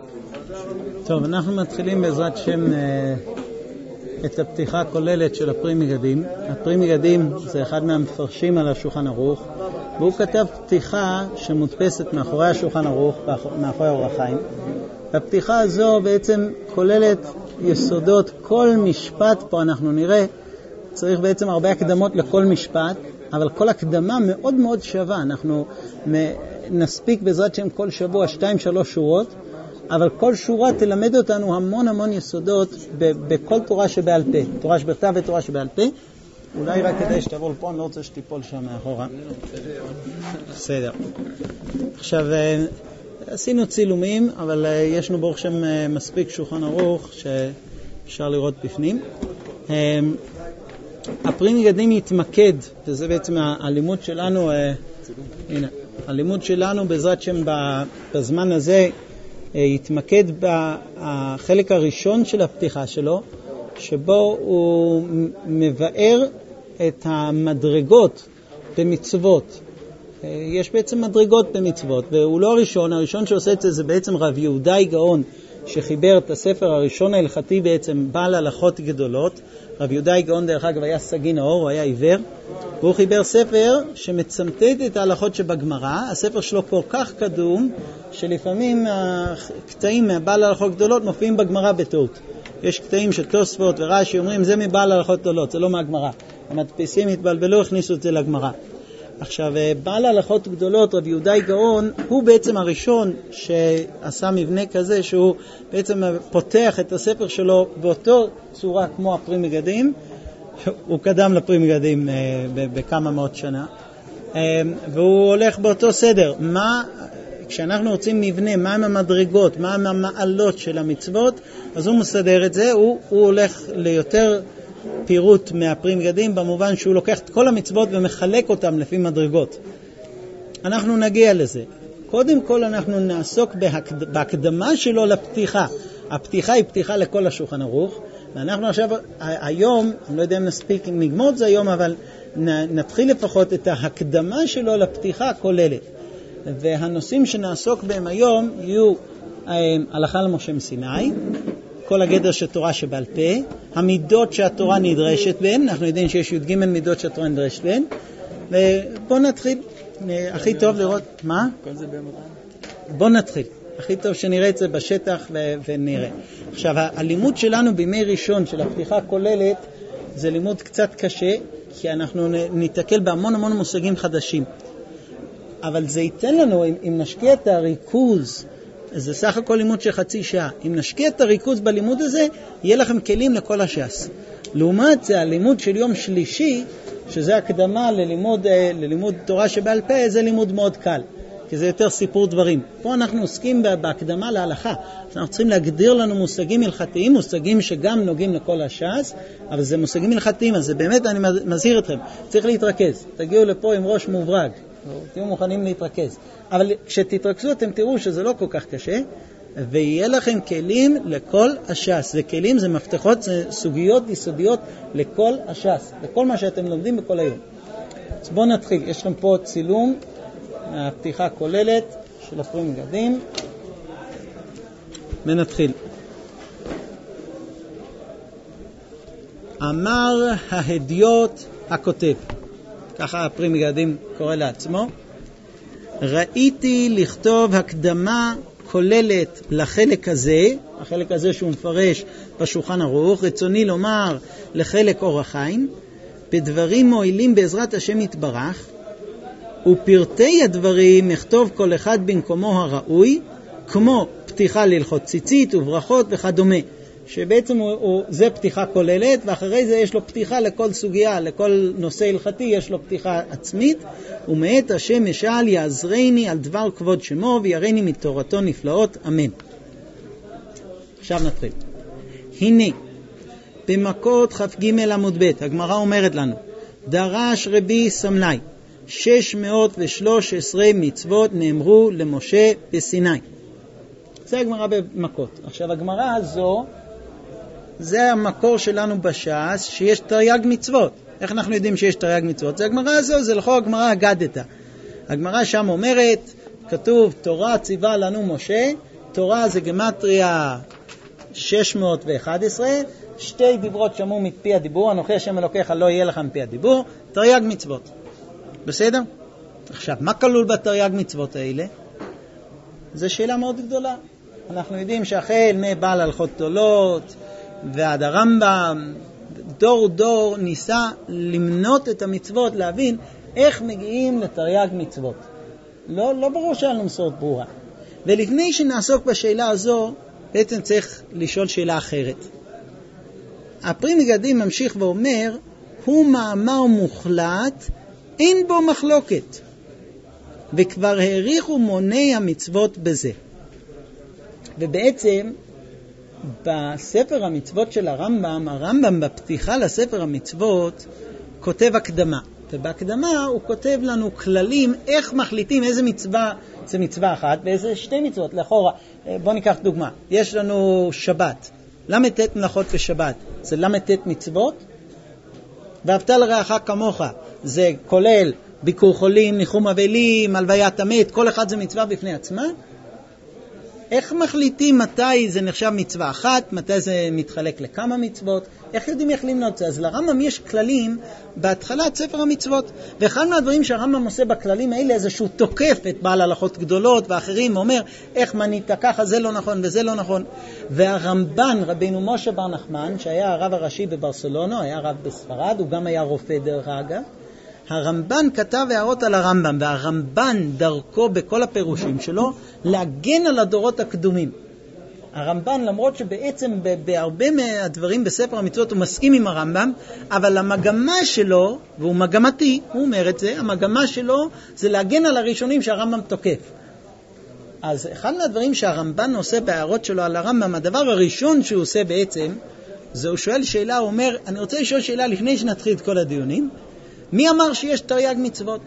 טוב, אנחנו מתחילים בעזרת שם את הפתיחה הכוללת של הפרי מגדים. הפרי מגדים זה אחד מהמפרשים על השולחן ערוך, והוא כתב פתיחה שמודפסת מאחורי השולחן ערוך, מאחורי אור החיים. הפתיחה הזו בעצם כוללת יסודות כל משפט. פה אנחנו נראה, צריך בעצם הרבה הקדמות לכל משפט, אבל כל הקדמה מאוד מאוד שווה. אנחנו נספיק בעזרת שם כל שבוע 2-3 שורות, אבל כל שורה תלמד אותנו המון יסודות בכל תורה שבעל פה, תורה שבכתב ותורה שבעל פה. אולי רק כדי שתבוא לפה, אני לא רוצה שתיפול שם מאחורה. בסדר. עכשיו, עשינו צילומים, אבל יש לנו ברוך שם מספיק שולחן ערוך שאפשר לראות בפנים. הפרי מגדים יתמקד, וזה בעצם הלימוד שלנו, הנה, הלימוד שלנו בעזרת שם בזמן הזה, יתמקד בחלק הראשון של הפתיחה שלו, שבו הוא מבאר את המדרגות במצוות. יש בעצם מדרגות במצוות, והוא לא הראשון שעושה את זה בעצם רב יהודאי גאון, שחיבר את הספר הראשון ההלכתי בעצם בעל הלכות גדולות. רב יהודאי גאון דרך אגב היה סגי נאור, הוא היה עיוור, והוא חיבר ספר שמצמתת את ההלכות שבגמרא. הספר שלו כל כך קדום שלפעמים הקטעים מהבעל הלכות גדולות מופיעים בגמרא בטעות. יש קטעים של תוספות ורש"י אומרים זה מבעל הלכות גדולות, זה לא מהגמרא. המדפיסים התבלבלו, הכניסו את זה לגמרא. עכשיו, בעל הלכות גדולות, רב יהודאי גאון, הוא בעצם הראשון שעשה מבנה כזה, שהוא בעצם פותח את הספר שלו באותו צורה כמו הפרי מגדים. הוא קדם לפרי מגדים בכמה מאות שנה, והוא הולך באותו סדר. כשאנחנו רוצים מבנה, מה הם המדרגות, מה הם המעלות של המצוות, אז הוא מסדר את זה. הוא הולך ליותר פירוט מהפרי מגדים, במובן שהוא לוקח את כל המצוות ומחלק אותם לפי מדרגות. אנחנו נגיע לזה. קודם כל אנחנו נעסוק בהקדמה שלו לפתיחה. הפתיחה היא פתיחה לכל השולחן ערוך, ואנחנו עכשיו, היום, אני לא יודע אם נספיק אם נגמור את זה היום, אבל נתחיל לפחות את ההקדמה שלו לפתיחה הכוללת. והנושאים שנעסוק בהם היום יהיו הלכה למשה מסיני, כל הגדר של תורה שבעל פה, המידות שהתורה נדרשת בהן. אנחנו יודעים שיש י"ג מידות שהתורה נדרשת בהן. ובוא נתחיל. הכי טוב לראות, מה? כל זה במראה. בוא נתחיל. הכי טוב שנראה את זה בשטח ונראה. עכשיו, הלימוד שלנו בימי ראשון של הפתיחה הכוללת, זה לימוד קצת קשה, כי אנחנו ניתקל בהמון מושגים חדשים. אבל זה ייתן לנו, אם נשקיע את הריכוז, זה סך הכל לימוד של חצי שעה. אם נשקיע את הריכוז בלימוד הזה, יהיה לכם כלים לכל הש"ס. לעומת זה, הלימוד של יום שלישי, שזה הקדמה ללימוד תורה שבעל פה, זה לימוד מאוד קל, כי זה יותר סיפור דברים. פה אנחנו עוסקים בהקדמה להלכה. אנחנו צריכים להגדיר לנו מושגים הלכתיים, מושגים שגם נוגעים לכל הש"ס, אבל זה מושגים הלכתיים, אז זה באמת, אני מזהיר אתכם, צריך להתרכז. תגיעו לפה עם ראש מוברג, תהיו מוכנים להתרכז. אבל כשתתרכזו אתם תראו שזה לא כל כך קשה, ויהיה לכם כלים לכל הש"ס. וכלים זה מפתחות, זה סוגיות יסודיות לכל הש"ס, לכל מה שאתם לומדים בכל היום. אז בואו נתחיל. יש לכם פה צילום הפתיחה הכוללת של הפרי מגדים, ונתחיל. אמר ההדיוט הכותב, ככה הפרי מגדים קורא לעצמו, ראיתי לכתוב הקדמה כוללת לחלק הזה, החלק הזה שהוא מפרש בשולחן ערוך, רצוני לומר לחלק אור החיים, בדברים מועילים בעזרת השם יתברך, ופרטי הדברים יכתוב כל אחד במקומו הראוי, כמו פתיחה להלכות ציצית וברכות וכדומה, שבעצם זה פתיחה כוללת, ואחרי זה יש לו פתיחה לכל סוגיה, לכל נושא הלכתי יש לו פתיחה עצמית. ומאת השם ישאל יעזרני על דבר כבוד שמו ויראני מתורתו נפלאות, אמן. עכשיו נתחיל. הנה במכות כ"ג עמוד ב' הגמרא אומרת לנו, דרש רבי סמלי 613 מצוות נאמרו למשה בסיני. זה הגמרא במכות. עכשיו הגמרא הזו, זה המקור שלנו בש"ס, שיש תרי"ג מצוות. איך אנחנו יודעים שיש תרי"ג מצוות? זה הגמרא הזו, זה לכאורה הגמרא אגדתא. הגמרא שם אומרת, כתוב תורה ציווה לנו משה, תורה זה גמטריה 611, שתי דיברות שמעו מפי הדיבור, אנוכי השם אלוקיך לא יהיה לך מפי הדיבור, תרי"ג מצוות. בסדר? עכשיו, מה כלול בתרי"ג מצוות האלה? זו שאלה מאוד גדולה. אנחנו יודעים שהחל מבעל הלכות גדולות ועד הרמב"ם, דור ניסה למנות את המצוות, להבין איך מגיעים לתרי"ג מצוות. לא ברור שהיה לנו מסורת ברורה. ולפני שנעסוק בשאלה הזו, בעצם צריך לשאול שאלה אחרת. הפרי מגדים ממשיך ואומר, הוא מאמר מוחלט, אין בו מחלוקת, וכבר העריכו מוני המצוות בזה. ובעצם בספר המצוות של הרמב"ם בפתיחה לספר המצוות כותב הקדמה, ובהקדמה הוא כותב לנו כללים איך מחליטים איזה מצווה זה מצווה אחת ואיזה שתי מצוות. לאחורה, בוא ניקח דוגמה, יש לנו שבת, ל"ט מלאכות בשבת זה ל"ט מצוות, ואהבת לרעך כמוך זה כולל ביקור חולים, ניחום אבלים, הלוויית המת, כל אחד זה מצווה בפני עצמה. איך מחליטים מתי זה נחשב מצווה אחת, מתי זה מתחלק לכמה מצוות, איך יודעים איך למנות זה? אז לרמב"ם יש כללים בהתחלת ספר המצוות, ואחד מהדברים שהרמב"ם עושה בכללים האלה זה שהוא תוקף את בעל הלכות גדולות ואחרים, אומר איך מנית ככה, זה לא נכון וזה לא נכון. והרמב"ן, רבינו משה בר נחמן, שהיה הרב הראשי בברסלונה, היה רב בספרד, הוא גם היה רופא דרך אגב, הרמב"ן כתב הערות על הרמב"ם, והרמב"ן דרכו בכל הפירושים שלו להגן על הדורות הקדומים. הרמב"ן, למרות שבעצם בהרבה מהדברים בספר המצוות הוא מסכים עם הרמב"ם, אבל המגמה שלו, והוא מגמתי, הוא אומר את זה, המגמה שלו זה להגן על הראשונים שהרמב"ם תוקף. אז אחד מהדברים שהרמב"ן עושה בהערות שלו על הרמב"ם, הדבר הראשון שהוא עושה בעצם, זה הוא שואל שאלה, הוא אומר, אני רוצה לשאול שאלה לפני שנתחיל את כל הדיונים, מי אמר שיש תרי"ג מצוות?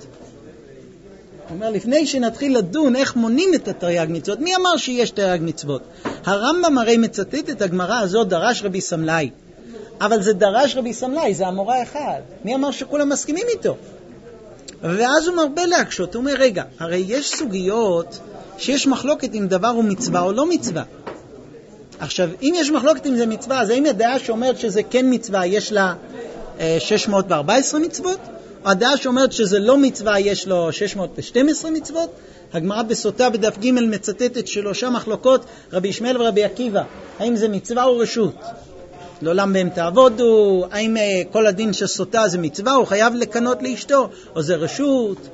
הוא אומר, לפני שנתחיל לדון איך מונים את התרי"ג מצוות, מי אמר שיש תרי"ג מצוות? הרמב"ם הרי מצטט את הגמרא הזאת, דרש רבי סמלאי. אבל זה דרש רבי סמלאי, זה המורה אחד. מי אמר שכולם מסכימים איתו? ואז הוא מרבה להקשות, הוא אומר, רגע, הרי יש סוגיות שיש מחלוקת אם דבר הוא מצווה או לא מצווה. עכשיו, אם יש מחלוקת אם זה מצווה, אז האם הדעה שאומרת שזה כן מצווה, יש לה 614 מצוות? או הדעה שאומרת שזה לא מצווה, יש לו 612 מצוות? הגמרא בסוטה בדף ג' מצטטת שלושה מחלוקות, רבי ישמעאל ורבי עקיבא, האם זה מצווה או רשות? לעולם בהם תעבודו, האם כל הדין שסוטה זה מצווה, הוא חייב לקנות לאשתו, או זה רשות?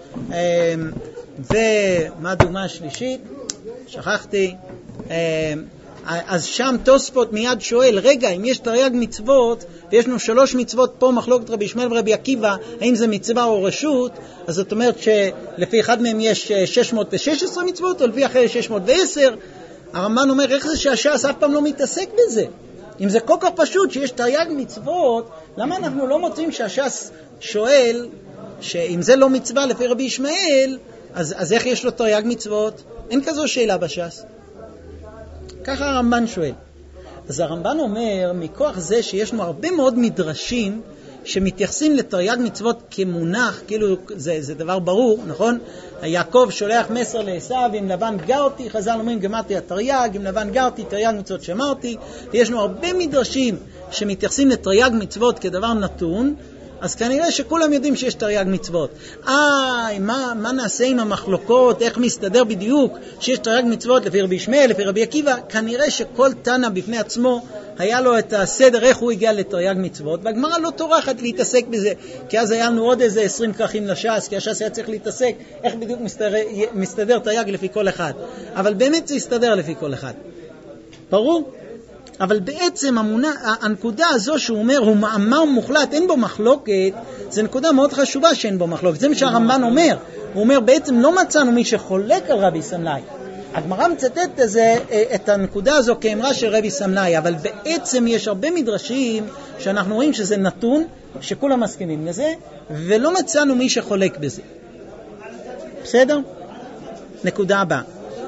ומה הדוגמה השלישית? שכחתי. אז שם תוספות מיד שואל, רגע, אם יש תרי"ג מצוות, ויש לנו 3 מצוות פה, מחלוקת רבי ישמעאל ורבי עקיבא, האם זה מצווה או רשות? אז זאת אומרת שלפי אחד מהם יש 616 מצוות, או לפי אחר 610. הרמב"ן אומר, איך זה שהש"ס אף פעם לא מתעסק בזה? אם זה כל כך פשוט שיש תרי"ג מצוות, למה אנחנו לא מוצאים שהש"ס שואל, שאם זה לא מצווה לפי רבי ישמעאל, אז איך יש לו תרי"ג מצוות? אין כזו שאלה בש"ס. ככה הרמב"ן שואל. אז הרמב"ן אומר, מכוח זה שיש לנו הרבה מאוד מדרשים שמתייחסים לתרי"ג מצוות כמונח, כאילו זה דבר ברור, נכון? יעקב שולח מסר לעשיו, אם לבן גרתי, חז"ל אומרים גמרתי התרי"ג, אם לבן גרתי תרי"ג מצוות שמרתי, ויש לנו הרבה מדרשים שמתייחסים לתרי"ג מצוות כדבר נתון, אז כנראה שכולם יודעים שיש תרי"ג מצוות. מה נעשה עם המחלוקות, איך מסתדר בדיוק שיש תרי"ג מצוות לפי רבי ישמעאל, לפי רבי עקיבא? כנראה שכל תנא בפני עצמו היה לו את הסדר איך הוא הגיע לתרי"ג מצוות, והגמרא לא טורחת להתעסק בזה, כי אז היה לנו עוד איזה 20 כרכים לש"ס, כי הש"ס היה צריך להתעסק איך בדיוק מסתדר תרי"ג לפי כל אחד. אבל באמת זה יסתדר לפי כל אחד. ברור? אבל בעצם הנקודה הזו שהוא אומר, הוא מאמר מוחלט, אין בו מחלוקת, זה נקודה מאוד חשובה שאין בו מחלוקת. זה מה שהרמב"ן אומר. הוא אומר, בעצם לא מצאנו מי שחולק על רבי סמלאי. הגמרא מצטטת את הנקודה הזו כאמרה של רבי סמלאי, אבל בעצם יש הרבה מדרשים שאנחנו רואים שזה נתון, שכולם מסכימים לזה, ולא מצאנו מי שחולק בזה. בסדר? נקודה הבאה.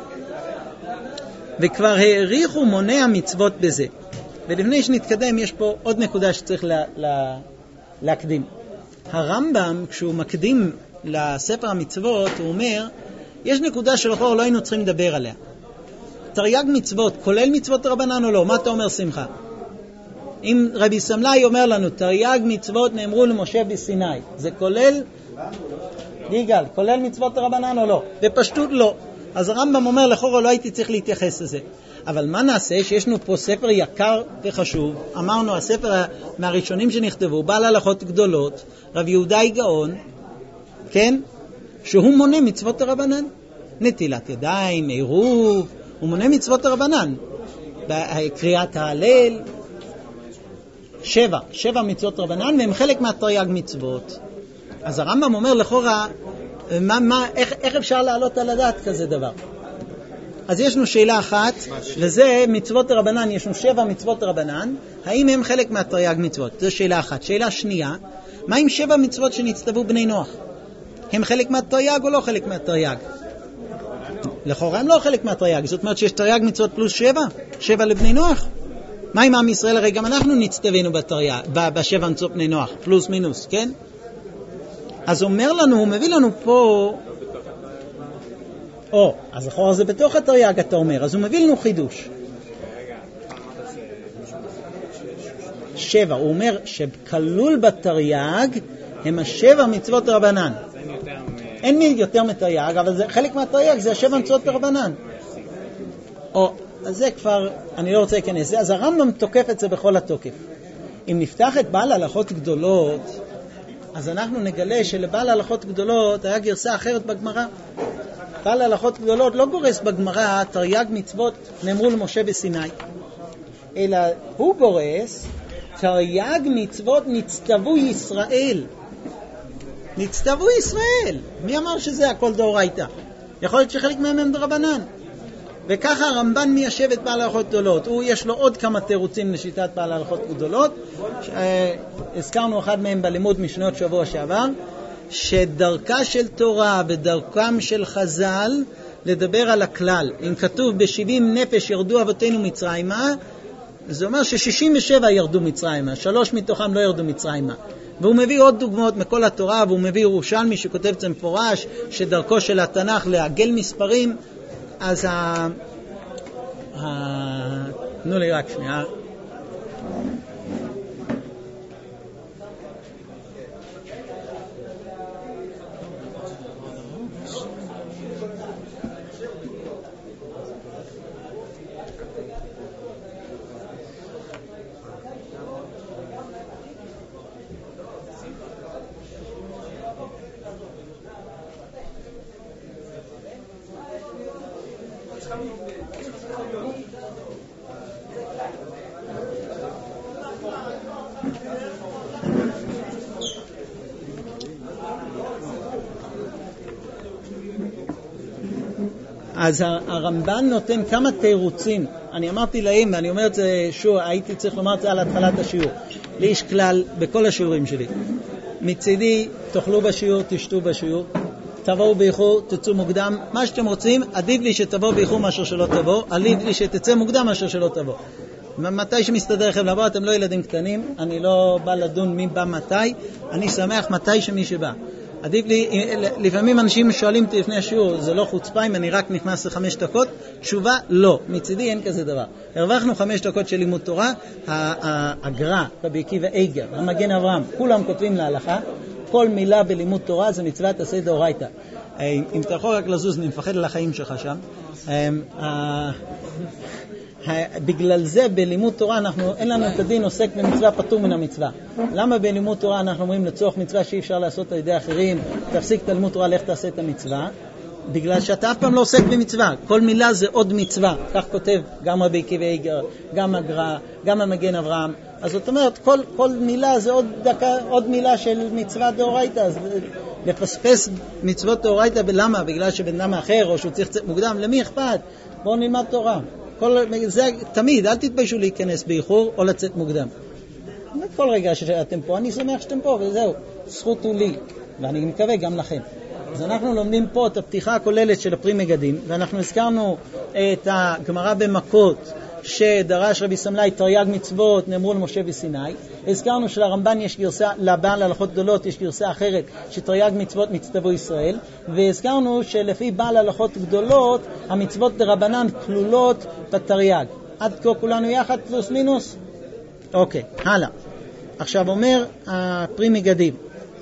וכבר העריכו מוני המצוות בזה. ולפני שנתקדם, יש פה עוד נקודה שצריך להקדים. הרמב"ם, כשהוא מקדים לספר המצוות, הוא אומר, יש נקודה שלכאורה לא היינו צריכים לדבר עליה. תרי"ג מצוות כולל מצוות רבנן או לא? מה אתה אומר שמחה? אם רבי סמלאי אומר לנו תרי"ג מצוות נאמרו למשה בסיני, זה כולל יגאל, כולל מצוות רבנן או לא? בפשטות לא. אז הרמב"ם אומר לכאורה לא הייתי צריך להתייחס לזה. אבל מה נעשה שישנו פה ספר יקר וחשוב, אמרנו הספר מהראשונים שנכתבו, בעל הלכות גדולות, רב יהודה גאון, כן? שהוא מונה מצוות הרבנן, נטילת ידיים, עירוב, הוא מונה מצוות הרבנן, קריאת ההלל, 7 מצוות רבנן, והם חלק מהתרי"ג מצוות. אז הרמב"ם אומר לכאורה, איך אפשר לעלות על הדעת כזה דבר? אז ישנו שאלה אחת, וזה מצוות הרבנן, ישנו 7 מצוות הרבנן, האם הם חלק מהתרי"ג מצוות? זו שאלה אחת. שאלה שנייה, מה עם 7 מצוות שנצטוו בני נוח? הם חלק מהתרי"ג או לא חלק מהתרי"ג? לכאורה הם לא חלק מהתרי"ג, זאת אומרת שיש תרי"ג מצוות פלוס 7 לבני נוח. מה עם עם ישראל? הרי גם אנחנו נצטווינו ב7 מצוות בני נוח, פלוס מינוס, כן? אז אומר לנו, הוא מביא לנו פה, אז אחורה זה בתוך התרי"ג אתה אומר, אז הוא מביא לנו חידוש. 7, הוא אומר שכלול בתרי"ג הם 7 מצוות רבנן. אין יותר מתרי"ג, אבל זה חלק מהתרי"ג, זה 7 מצוות רבנן. אז זה כבר, אני לא רוצה להיכנס זה, אז הרמב"ם תוקף את זה בכל התוקף. אם נפתח את בעל הלכות גדולות, אז אנחנו נגלה שלבעל הלכות גדולות היה גרסה אחרת בגמרא. בעל הלכות גדולות לא גורס בגמרא תרי"ג מצוות נאמרו למשה בסיני, אלא הוא גורס תרי"ג מצוות נצטוו ישראל. נצטוו ישראל. מי אמר שזה הכל דאורייתא? יכול להיות שחלק מהם הם דרבנן. וככה הרמב"ן מיישב את בעל הלכות גדולות. יש לו עוד כמה תירוצים לשיטת בעל הלכות גדולות. הזכרנו אחד מהם בלימוד משנות שבוע שעבר, שדרכה של תורה ודרכם של חז"ל לדבר על הכלל. אם כתוב ב70 נפש ירדו אבותינו מצרימה, זה אומר ש67 ירדו מצרימה, 3 מתוכם לא ירדו מצרימה. והוא מביא עוד דוגמאות מכל התורה, והוא מביא ירושלמי שכותב את זה מפורש, שדרכו של התנ"ך לעגל מספרים. אז תנו לי רק שנייה. אז הרמב"ן נותן כמה תירוצים. אני אמרתי להם, ואני אומר את זה שוב, הייתי צריך לומר את זה על התחלת השיעור. לי יש כלל בכל השיעורים שלי. מצידי, תאכלו בשיעור, תשתו בשיעור, תבואו באיחור, תצאו מוקדם, מה שאתם רוצים, עדיף לי שתבואו באיחור מאשר שלא תבואו, עדיף לי שתצא מוקדם מאשר שלא תבואו. מתי שמסתדר לכם לבוא, אתם לא ילדים קטנים, אני לא בא לדון מי בא מתי, אני שמח מתי שמי שבא. עדיף לי, לפעמים אנשים שואלים אותי לפני השיעור, זה לא חוצפה אם אני רק נכנס ל5 דקות? תשובה, לא. מצידי אין כזה דבר. הרווחנו 5 דקות של לימוד תורה, הגר"א, רבי עקיבא איגר, המגן אברהם, כולם כותבים להלכה, כל מילה בלימוד תורה זה מצוות עשה דאורייתא. אם אתה יכול רק לזוז, אני מפחד על החיים שלך שם. בגלל זה בלימוד תורה אין לנו את הדין עוסק במצווה פטור מן המצווה. למה בלימוד תורה אנחנו אומרים לצורך מצווה שאי אפשר לעשות על ידי אחרים, תפסיק את לימוד תורה, לך תעשה את המצווה? בגלל שאתה אף פעם לא עוסק במצווה, כל מילה זה עוד מצווה. כך כותב גם רבי עקיבא איגר, גם הגר"א, גם המגן אברהם. אז זאת אומרת כל מילה זה עוד מילה של מצווה דאורייתא. אז לפספס מצוות דאורייתא למה? בגלל שבן אדם אחר או שהוא צריך לצאת מוקדם, למי אכפת? בואו נלמד תורה. זה תמיד, אל תתביישו להיכנס באיחור או לצאת מוקדם. כל רגע שאתם פה, אני שמח שאתם פה, וזהו, זכות הוא לי, ואני מקווה גם לכם. אז אנחנו לומדים פה את הפתיחה הכוללת של הפרי מגדים, ואנחנו הזכרנו את הגמרא במכות, שדרש רבי סמלי תרי"ג מצוות נאמרו למשה בסיני. הזכרנו שלרמב"ן יש גרסה, לבעל הלכות גדולות יש גרסה אחרת שתרי"ג מצוות מצטוו ישראל, והזכרנו שלפי בעל הלכות גדולות המצוות דרבנן כלולות בתרי"ג. עד כה כולנו יחד פלוס מינוס? אוקיי, הלאה. עכשיו אומר הפרי מגדים,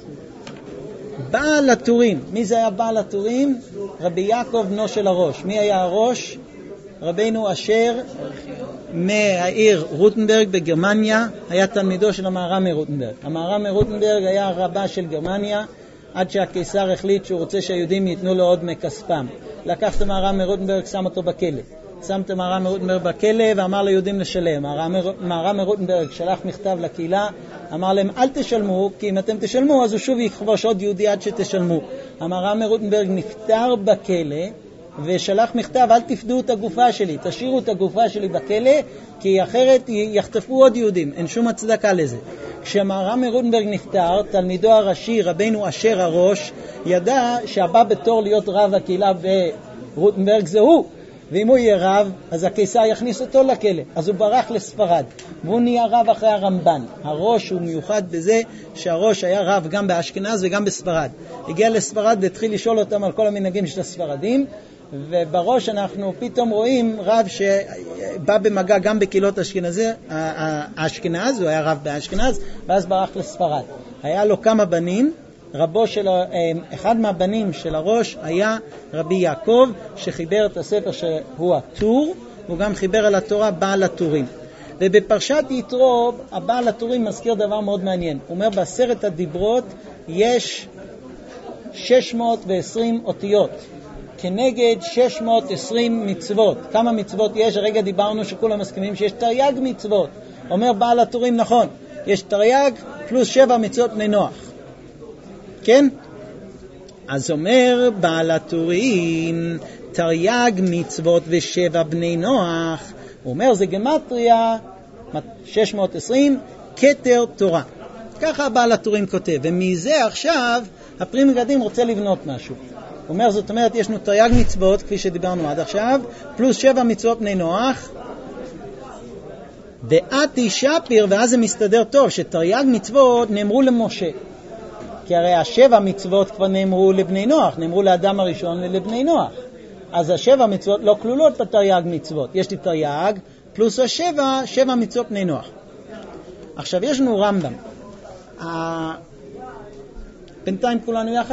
בעל הטורים. מי זה היה בעל הטורים? רבי יעקב בנו של הראש. מי היה הראש? רבינו אשר מהעיר רוטנברג בגרמניה, היה תלמידו של המהר"ם מרוטנברג. המהר"ם מרוטנברג היה רבה של גרמניה, עד שהקיסר החליט שהוא רוצה שהיהודים ייתנו לו עוד מכספם. לקח את המהר"ם מרוטנברג, שם אותו בכלא. שם את המהר"ם מרוטנברג בכלא ואמר ליהודים לשלם. המהר"ם מרוטנברג שלח מכתב לקהילה, אמר להם אל תשלמו, כי אם אתם תשלמו אז הוא שוב יכבוש עוד יהודי עד שתשלמו. המהר"ם מרוטנברג נפטר בכלא ושלח מכתב, אל תפדו את הגופה שלי, תשאירו את הגופה שלי בכלא, כי אחרת יחטפו עוד יהודים, אין שום הצדקה לזה. כשהמהר"ם מרוטנברג נפטר, תלמידו הראשי רבינו אשר הראש ידע שהבא בתור להיות רב הקהילה ברוטנברג זה הוא, ואם הוא יהיה רב אז הקיסר יכניס אותו לכלא, אז הוא ברח לספרד והוא נהיה רב אחרי הרמב"ן. הראש הוא מיוחד בזה שהראש היה רב גם באשכנז וגם בספרד. הגיע לספרד והתחיל לשאול אותם על כל המנהגים של הספרדים, ובראש אנחנו פתאום רואים רב שבא במגע גם בקהילות אשכנז, הוא היה רב באשכנז ואז ברח לספרד. היה לו כמה בנים, אחד מהבנים של הראש היה רבי יעקב, שחיבר את הספר שהוא הטור, הוא גם חיבר על התורה בעל הטורים. ובפרשת יתרו הבעל הטורים מזכיר דבר מאוד מעניין. הוא אומר בעשרת הדיברות יש 620 אותיות כנגד 620 מצוות. כמה מצוות יש? הרגע דיברנו שכולם מסכימים שיש תרי"ג מצוות. אומר בעל הטורים נכון, יש תרי"ג פלוס 7 מצוות בני נוח. כן? אז אומר בעל הטורים תרי"ג מצוות ו7 בני נוח. הוא אומר זה גמטריה 620 כתר תורה. ככה בעל הטורים כותב, ומזה עכשיו הפרי מגדים רוצה לבנות משהו. הוא אומר זאת אומרת יש לנו תרי"ג מצוות כפי שדיברנו עד עכשיו פלוס 7 מצוות בני נוח ועתי שפיר, ואז זה מסתדר טוב שתרי"ג מצוות נאמרו למשה, כי הרי 7 מצוות כבר נאמרו לבני נוח, נאמרו לאדם הראשון ולבני נוח, אז 7 מצוות לא כלולות בתרי"ג מצוות. יש לי תרי"ג פלוס 7 מצוות בני נוח. עכשיו יש לנו רמב"ם, בינתיים כולנו יחד.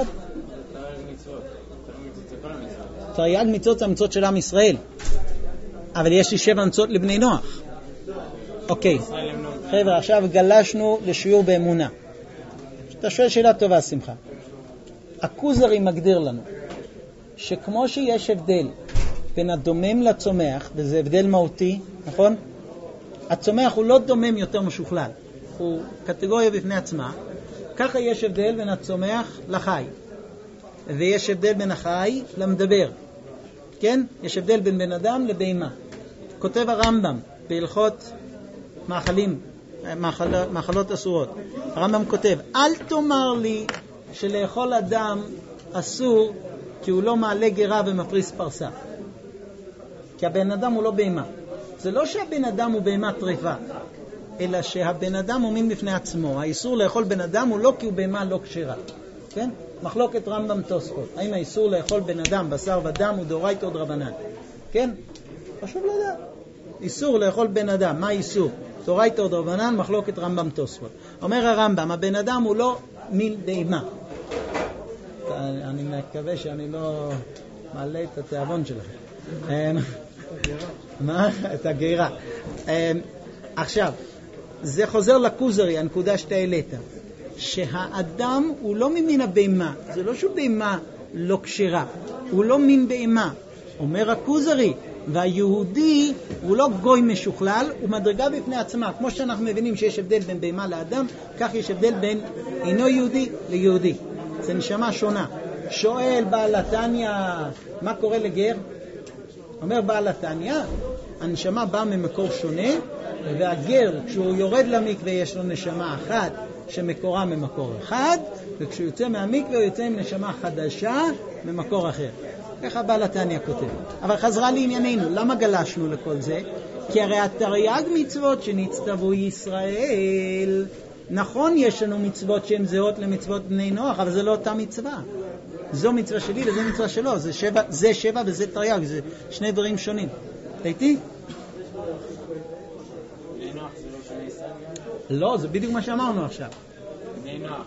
תרי"ג מצוות זה המצוות של עם ישראל, אבל יש לי 7 מצוות לבני נוח. אוקיי, חבר'ה, עכשיו גלשנו לשיעור באמונה. אתה שואל שאלה טובה, שמחה. הכוזרי מגדיר לנו שכמו שיש הבדל בין הדומם לצומח, וזה הבדל מהותי, נכון? הצומח הוא לא דומם יותר משוכלל, הוא קטגוריה בפני עצמה. ככה יש הבדל בין הצומח לחי, ויש הבדל בין החי למדבר. כן? יש הבדל בין בן אדם לבהמה. כותב הרמב"ם בהלכות מאכלות אסורות. הרמב"ם כותב, אל תאמר לי שלאכול אדם אסור כי הוא לא מעלה גרה ומפריס פרסה. כי הבן אדם הוא לא בהמה. זה לא שהבן אדם הוא בהמה טרפה, אלא שהבן אדם הוא מין בפני עצמו. האיסור לאכול בן אדם הוא לא כי הוא בהמה לא כשרה. כן? מחלוקת רמב"ם תוספות. האם האיסור לאכול בן אדם, בשר ודם, הוא דאורייתא או דרבנן? כן? חשוב לדעת. איסור לאכול בן אדם, מה איסור? דאורייתא או דרבנן, מחלוקת רמב"ם תוספות. אומר הרמב"ם, הבן אדם הוא לא מין בהמה. אני מקווה שאני לא מעלה את התיאבון שלכם. מה? את הגאירה. עכשיו, זה חוזר לכוזרי, הנקודה שאתה העלית. שהאדם הוא לא ממין הבהמה, זה לא שהוא בהמה לא כשרה, הוא לא מין בהמה. אומר הכוזרי, והיהודי הוא לא גוי משוכלל, הוא מדרגה בפני עצמה. כמו שאנחנו מבינים שיש הבדל בין בהמה לאדם, כך יש הבדל בין אינו יהודי ליהודי. זה נשמה שונה. שואל בעל התניא, מה קורה לגר? אומר בעל התניא, הנשמה באה ממקור שונה, והגר כשהוא יורד למקווה יש לו נשמה אחת שמקורה ממקור אחד, וכשהוא יוצא מהמקווה הוא יוצא עם נשמה חדשה ממקור אחר. ככה בעל התניא כותב. אבל חזרה לענייננו, למה גלשנו לכל זה? כי הרי התרי"ג מצוות שנצטוו ישראל, נכון יש לנו מצוות שהן זהות למצוות בני נוח, אבל זה לא אותה מצווה. זו מצווה שלי וזו מצווה שלו, זה שבע וזה תרי"ג, זה שני דברים שונים. ראיתי? בני נוח זה לא שני ישראל? לא, זה בדיוק מה שאמרנו עכשיו. בני נוח.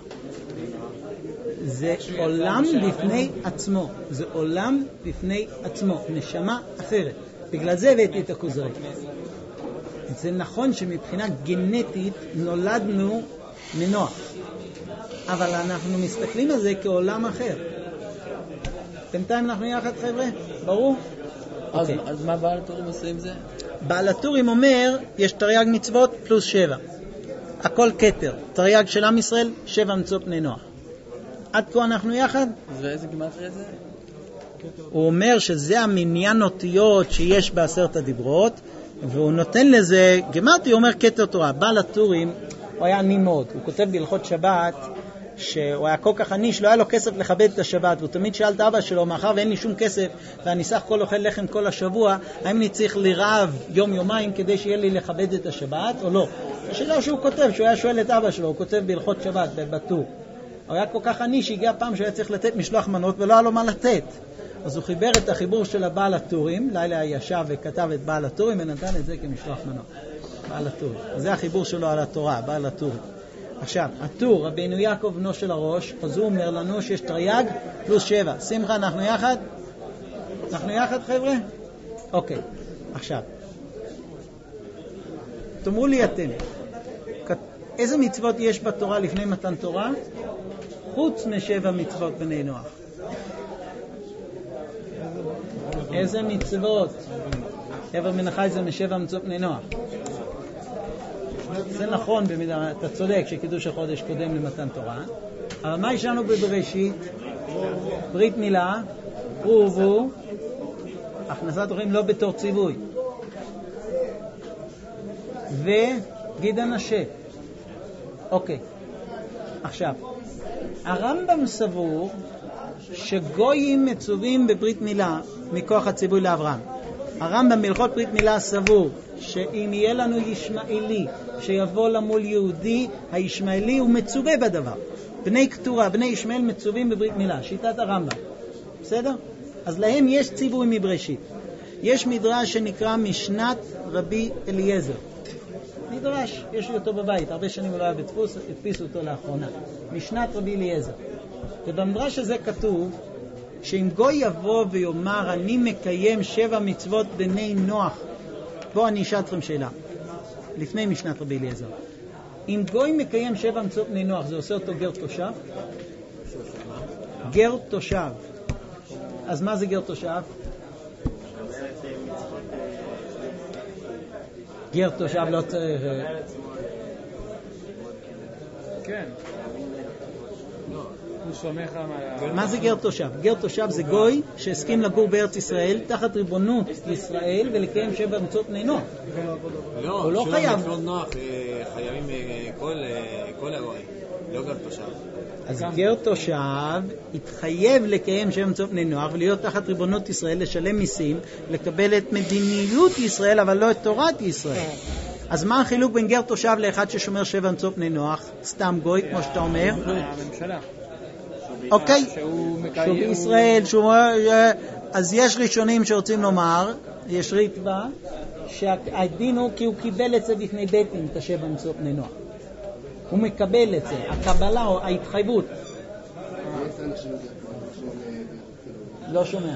זה עולם בפני עצמו, זה עולם בפני עצמו, נשמה אחרת. בגלל זה הבאתי את הכוזרי. זה נכון שמבחינה גנטית נולדנו מנוח, אבל אנחנו מסתכלים על זה כעולם אחר. בינתיים אנחנו יחד, חבר'ה? ברור? אז מה בעל הטורים עושה עם זה? בעל הטורים אומר, יש תרי"ג מצוות פלוס 7. הכל כתר. תרי"ג של עם ישראל, 7 מצוות בני נוח. עד כה אנחנו יחד? ואיזה גימטריה זה? הוא אומר שזה המניין אותיות שיש בעשרת הדיברות, והוא נותן לזה, גימטריה, הוא אומר כתר תורה. בעל הטורים, הוא היה עני מאוד. הוא כותב בהלכות שבת, שהוא היה כל כך עני שלא היה לו כסף לכבד את השבת, והוא תמיד שאל את אבא שלו, מאחר ואין לי שום כסף ואני סך הכל אוכל לחם כל השבוע, האם אני צריך לרעב יום-יומיים כדי שיהיה לי לכבד את השבת או לא? השאלה שהוא כותב, שהוא היה שואל את אבא שלו, הוא כותב בהלכות שבת בטור. הוא היה כל כך עני שהגיע פעם שהוא היה צריך לתת משלוח מנות ולא היה לו מה לתת. אז הוא חיבר את החיבור של הבעל הטורים, לילה ישב וכתב את בעל הטורים ונתן את זה כמשלוח מנות. בעל הטורים. אז זה החיבור שלו על התורה, בעל הטורים. עכשיו, הטור, רבינו יעקב בנו של הראש, אז הוא אומר לנו שיש תרי"ג פלוס 7. שמחה, אנחנו יחד? אנחנו יחד, חבר'ה? אוקיי. עכשיו, תאמרו לי אתם, איזה מצוות יש בתורה לפני מתן תורה? חוץ מ7 מצוות בני נוח. איזה מצוות? עבר מן החי זה מ7 מצוות בני נוח. זה נכון במידה, אתה צודק שקידוש החודש קודם למתן תורה, אבל מה יש לנו בבראשית? ברית מילה, פרו, הכנסת אורחים לא בתור ציווי, וגיד הנשה. אוקיי, עכשיו, הרמב"ם סבור שגויים מצווים בברית מילה מכוח הציווי לאברהם. הרמב"ם בהלכות ברית מילה סבור שאם יהיה לנו ישמעאלי שיבוא למול יהודי, הישמעאלי הוא מצווה בדבר. בני כתורה, בני ישמעאל מצווים בברית מילה, שיטת הרמב"ם. בסדר? אז להם יש ציווי מבראשית. יש מדרש שנקרא משנת רבי אליעזר. מדרש, יש לי אותו בבית, הרבה שנים הוא לא היה בדפוס, הדפיסו אותו לאחרונה. משנת רבי אליעזר. ובמדרש הזה כתוב שאם גוי יבוא ויאמר אני מקיים 7 מצוות בני נוח, בואו אני אשאל אתכם שאלה לפני משנת רבי אליעזר, אם גוי מקיים 7 מצוות בני נוח זה עושה אותו גר תושב? גר תושב. אז מה זה גר תושב? גר תושב לא צריך. כן. מה זה גר תושב? גר תושב זה גוי שהסכים לגור בארץ ישראל תחת ריבונות ישראל ולקיים 7 מצוות בני נוח. הוא לא חייב. חייבים כל הגויים, לא גר תושב. אז גר תושב התחייב לקיים 7 מצוות בני נוח ולהיות תחת ריבונות ישראל, לשלם מיסים, לקבל את מדיניות ישראל אבל לא את תורת ישראל. אז מה החילוק בין גר תושב לאחד ששומר 7 מצוות בני נוח? סתם גוי כמו שאתה אומר? הממשלה. אוקיי, שהוא בישראל, אז יש ראשונים שרוצים לומר, יש ריטב"א, שהדין הוא כי הוא קיבל את זה בפני בית דין, את 7 מצוות בני נוח. הוא מקבל את זה, הקבלה או ההתחייבות. לא שומע.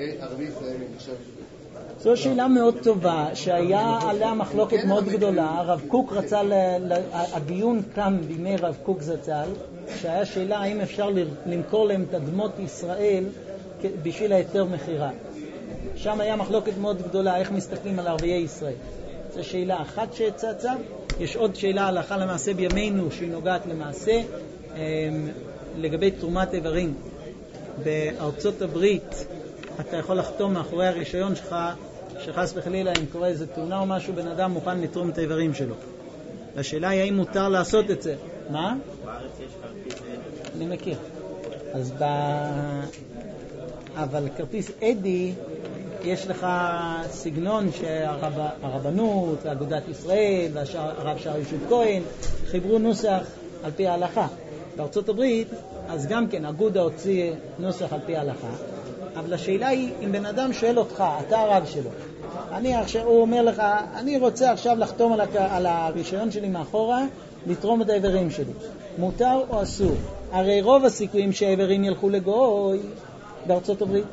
זו שאלה מאוד טובה, שהיה עליה מחלוקת מאוד גדולה. הרב קוק רצה, הדיון קם בימי רב קוק זצ"ל, שהיה שאלה האם אפשר למכור להם את אדמות ישראל בשביל היתר מחירה. שם היה מחלוקת מאוד גדולה, איך מסתכלים על ערביי ישראל. זו שאלה אחת שצצה. יש עוד שאלה הלכה למעשה בימינו, שהיא נוגעת למעשה, לגבי תרומת איברים. בארצות הברית, אתה יכול לחתום מאחורי הרישיון שלך, שחס וחלילה אם קורה איזה תאונה או משהו, בן אדם מוכן לתרום את האיברים שלו. והשאלה היא האם מותר לעשות את זה. מה? בארץ יש כרטיס אני מכיר. אז אבל כרטיס אדי, יש לך סגנון שהרבנות ואגודת ישראל והרב שער ישוב כהן חיברו נוסח על פי ההלכה. בארצות הברית, אז גם כן, אגודה הוציא נוסח על פי ההלכה, אבל השאלה היא, אם בן אדם שואל אותך, אתה הרב שלו, הוא אומר לך, אני רוצה עכשיו לחתום על הרישיון שלי מאחורה, לתרום את האיברים שלי. מותר או אסור? הרי רוב הסיכויים שהאיברים ילכו לגוי בארצות הברית.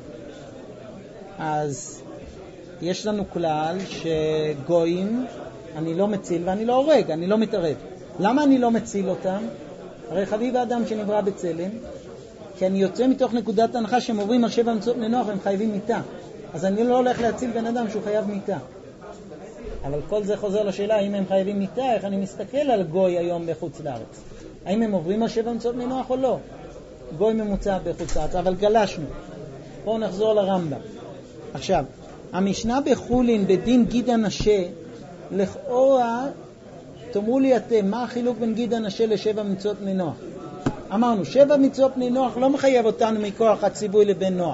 אז יש לנו כלל שגויים אני לא מציל ואני לא הורג, אני לא מתערב. למה אני לא מציל אותם? הרי חביב האדם שנברא בצלם, כי אני יוצא מתוך נקודת הנחה שהם עוברים על 7 מצוות בני נוח והם חייבים מיתה. אז אני לא הולך להציל בן אדם שהוא חייב מיתה. אבל כל זה חוזר לשאלה, האם הם חייבים מיתה? איך אני מסתכל על גוי היום בחוץ לארץ? האם הם עוברים על 7 מצוות בני נוח או לא? גוי ממוצע בחוץ לארץ, אבל גלשנו. בואו נחזור לרמב"ם. עכשיו, המשנה בחולין בדין גיד הנשה, לכאורה, תאמרו לי אתם, מה החילוק בין גיד הנשה ל7 מצוות בני נוח? אמרנו, 7 מצוות בני נוח לא מחייב אותנו מכוח הציווי לבן נוח.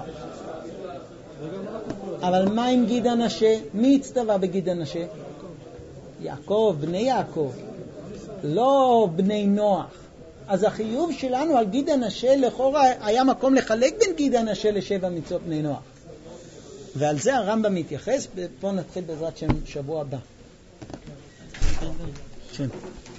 אבל מה עם גיד הנשה? מי הצטווה בגיד הנשה? יעקב, בני יעקב, לא בני נוח. אז החיוב שלנו על גיד הנשה, לכאורה היה מקום לחלק בין גיד הנשה ל7 מצוות בני נוח. ועל זה הרמב"ם מתייחס, ופה נתחיל בעזרת שם שבוע הבא. כן.